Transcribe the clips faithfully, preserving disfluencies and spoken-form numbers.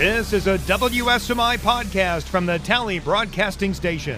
This is a W S M I podcast from the Tally Broadcasting Station.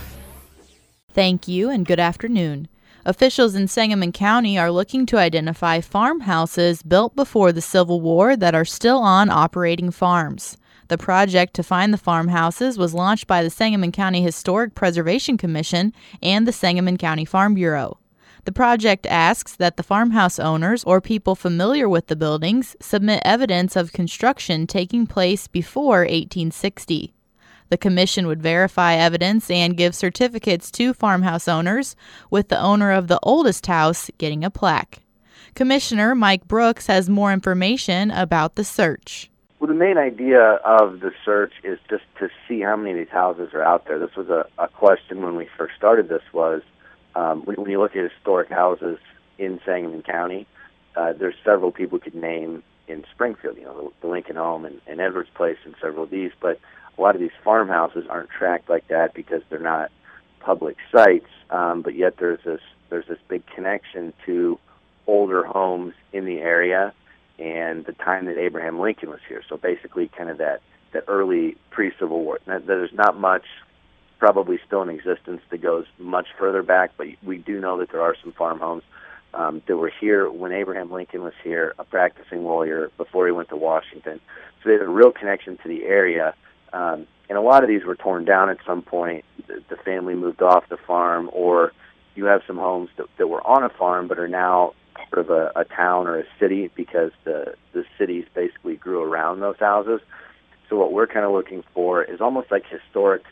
Thank you and good afternoon. Officials in Sangamon County are looking to identify farmhouses built before the Civil War that are still on operating farms. The project to find the farmhouses was launched by the Sangamon County Historic Preservation Commission and the Sangamon County Farm Bureau. The project asks that the farmhouse owners or people familiar with the buildings submit evidence of construction taking place before eighteen sixty. The commission would verify evidence and give certificates to farmhouse owners, with the owner of the oldest house getting a plaque. Commissioner Mike Brooks has more information about the search. Well, the main idea of the search is just to see how many of these houses are out there. This was a, a question when we first started this was, Um, when, when you look at historic houses in Sangamon County, uh, there's several people we could name in Springfield, you know, the, the Lincoln Home and, and Edwards Place and several of these, but a lot of these farmhouses aren't tracked like that because they're not public sites, um, but yet there's this there's this big connection to older homes in the area and the time that Abraham Lincoln was here. So basically kind of that, that early pre-Civil War. Now, there's not much probably still in existence that goes much further back, but we do know that there are some farm homes um, that were here when Abraham Lincoln was here, a practicing lawyer before he went to Washington. So they had a real connection to the area, um, and a lot of these were torn down at some point. The, the family moved off the farm, or you have some homes that, that were on a farm but are now part of a, a town or a city because the, the cities basically grew around those houses. So what we're kind of looking for is almost like historic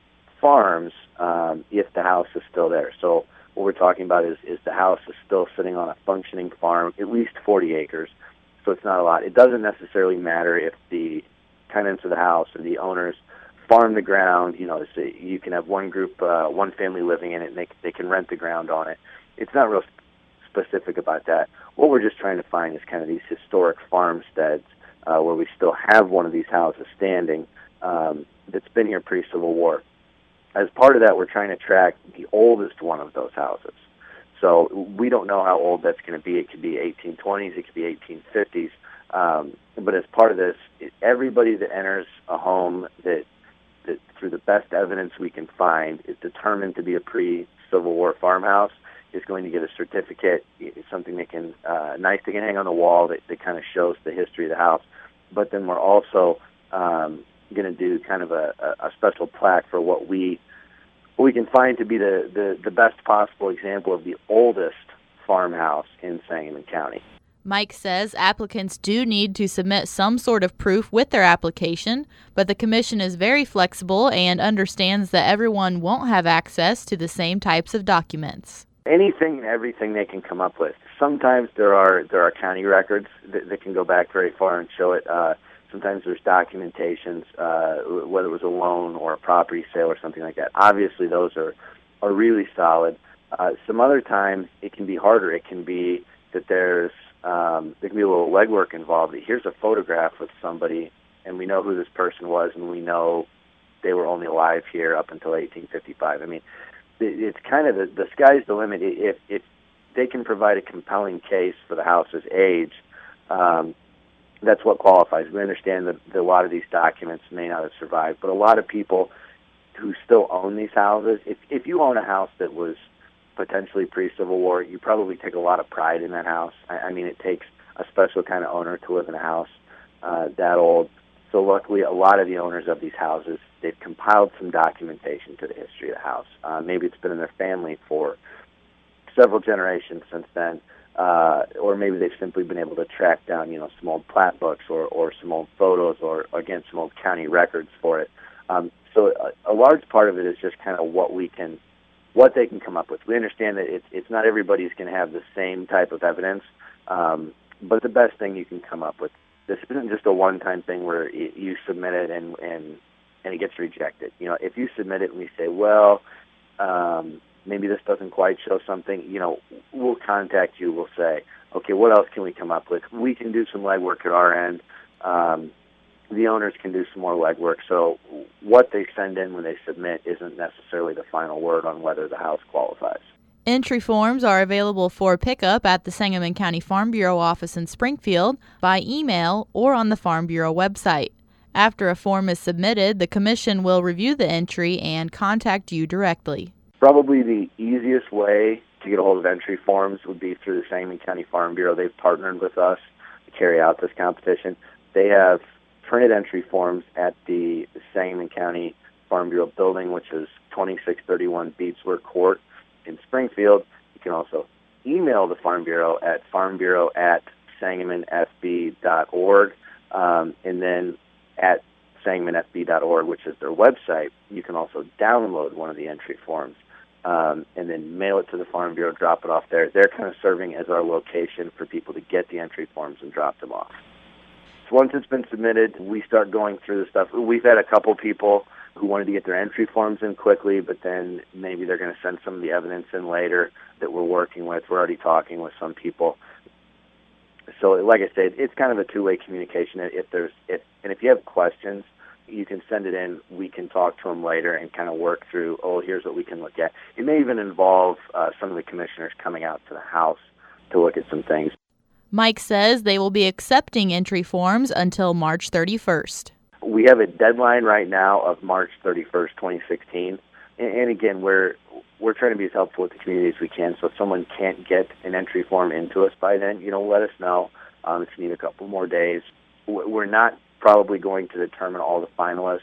farms um, if the house is still there. So what we're talking about is, is the house is still sitting on a functioning farm, at least forty acres, so it's not a lot. It doesn't necessarily matter if the tenants of the house or the owners farm the ground. You know, so you can have one group, uh, one family living in it, and they, they can rent the ground on it. It's not real specific about that. What we're just trying to find is kind of these historic farmsteads uh, where we still have one of these houses standing um, that's been here pre-Civil War. As part of that, we're trying to track the oldest one of those houses. So we don't know how old that's going to be. It could be eighteen twenties, it could be eighteen fifties. Um, but as part of this, everybody that enters a home that, that, through the best evidence we can find, is determined to be a pre-Civil War farmhouse is going to get a certificate. It's something that can, uh, nice they can hang on the wall that, that kind of shows the history of the house. But then we're also um, going to do kind of a, a special plaque for what we what we can find to be the, the, the best possible example of the oldest farmhouse in Sangamon County. Mike says applicants do need to submit some sort of proof with their application, but the commission is very flexible and understands that everyone won't have access to the same types of documents. Anything and everything they can come up with. Sometimes there are there are county records that, that can go back very far and show it. Uh, Sometimes there's documentations, uh, whether it was a loan or a property sale or something like that. Obviously, those are, are really solid. Uh, some other times, it can be harder. It can be that there's um, there can be a little legwork involved. Here's a photograph with somebody, and we know who this person was, and we know they were only alive here up until eighteen fifty-five. I mean, it, it's kind of the, the sky's the limit. If, if they can provide a compelling case for the house's age, um, that's what qualifies. We understand that, that a lot of these documents may not have survived, but a lot of people who still own these houses, if, if you own a house that was potentially pre-Civil War, you probably take a lot of pride in that house. I, I mean, it takes a special kind of owner to live in a house uh, that old. So luckily, a lot of the owners of these houses, they've compiled some documentation to the history of the house. Uh, maybe it's been in their family for several generations since then. Uh, or maybe they've simply been able to track down, you know, some old plat books or, or some old photos or, again, some old county records for it. Um, so a, a large part of it is just kind of what we can, what they can come up with. We understand that it's, it's not everybody's going to have the same type of evidence, um, but the best thing you can come up with. This isn't just a one-time thing where it, you submit it and, and, and it gets rejected. You know, if you submit it and we say, well, um, maybe this doesn't quite show something, you know, we'll contact you. We'll say, okay, what else can we come up with? We can do some legwork at our end. Um, the owners can do some more legwork. So what they send in when they submit isn't necessarily the final word on whether the house qualifies. Entry forms are available for pickup at the Sangamon County Farm Bureau office in Springfield, by email, or on the Farm Bureau website. After a form is submitted, the commission will review the entry and contact you directly. Probably the easiest way to get a hold of entry forms would be through the Sangamon County Farm Bureau. They've partnered with us to carry out this competition. They have printed entry forms at the Sangamon County Farm Bureau building, which is twenty-six thirty-one Beatsworth Court in Springfield. You can also email the Farm Bureau at farmbureau at sangamon f b dot org, um, and then at sangamon f b dot org, which is their website, you can also download one of the entry forms um, and then mail it to the Farm Bureau, drop it off there. They're kind of serving as our location for people to get the entry forms and drop them off. So once it's been submitted, we start going through the stuff. We've had a couple people who wanted to get their entry forms in quickly, but then maybe they're going to send some of the evidence in later that we're working with. We're already talking with some people. So, like I said, it's kind of a two-way communication. If there's, if, and if you have questions, you can send it in. We can talk to them later and kind of work through, oh, here's what we can look at. It may even involve uh, some of the commissioners coming out to the house to look at some things. Mike says they will be accepting entry forms until March thirty-first. We have a deadline right now of March thirty-first, twenty sixteen. And, and again, we're we're trying to be as helpful with the community as we can. So if someone can't get an entry form into us by then, you know, let us know. Um, if you need a couple more days, we're not probably going to determine all the finalists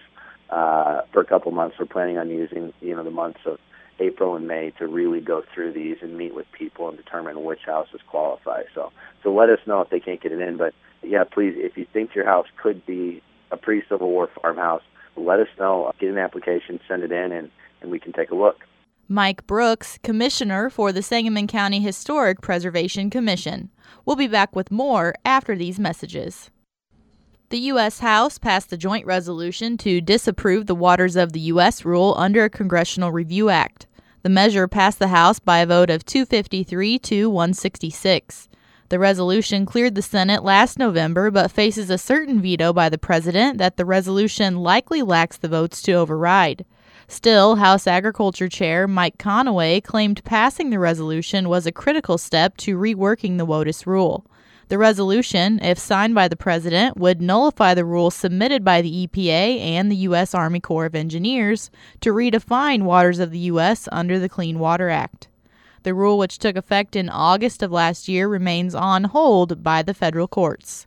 uh, for a couple months. We're planning on using, you know, the months of April and May to really go through these and meet with people and determine which houses qualify. So, so let us know if they can't get it in. But yeah, please, if you think your house could be a pre-Civil War farmhouse, let us know. Get an application, send it in, and, and we can take a look. Mike Brooks, Commissioner for the Sangamon County Historic Preservation Commission. We'll be back with more after these messages. The U S House passed a joint resolution to disapprove the Waters of the U S rule under a Congressional Review Act. The measure passed the House by a vote of two fifty-three to one sixty-six. The resolution cleared the Senate last November, but faces a certain veto by the President that the resolution likely lacks the votes to override. Still, House Agriculture Chair Mike Conaway claimed passing the resolution was a critical step to reworking the WOTUS rule. The resolution, if signed by the President, would nullify the rule submitted by the E P A and the U S Army Corps of Engineers to redefine waters of the U S under the Clean Water Act. The rule, which took effect in August of last year, remains on hold by the federal courts.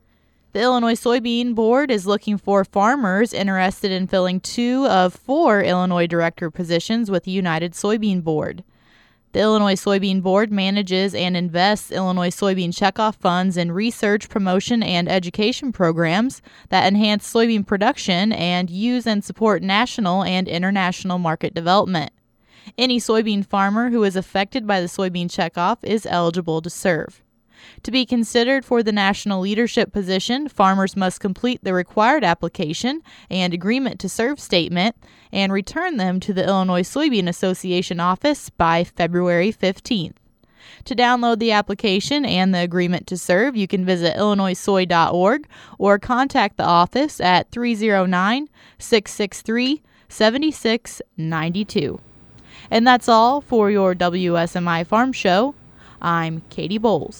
The Illinois Soybean Board is looking for farmers interested in filling two of four Illinois director positions with the United Soybean Board. The Illinois Soybean Board manages and invests Illinois soybean checkoff funds in research, promotion, and education programs that enhance soybean production and use and support national and international market development. Any soybean farmer who is affected by the soybean checkoff is eligible to serve. To be considered for the national leadership position, farmers must complete the required application and agreement to serve statement and return them to the Illinois Soybean Association office by February fifteenth. To download the application and the agreement to serve, you can visit illinois soy dot org or contact the office at three oh nine, six six three, seven six nine two. And that's all for your W S M I Farm Show. I'm Katie Bowles.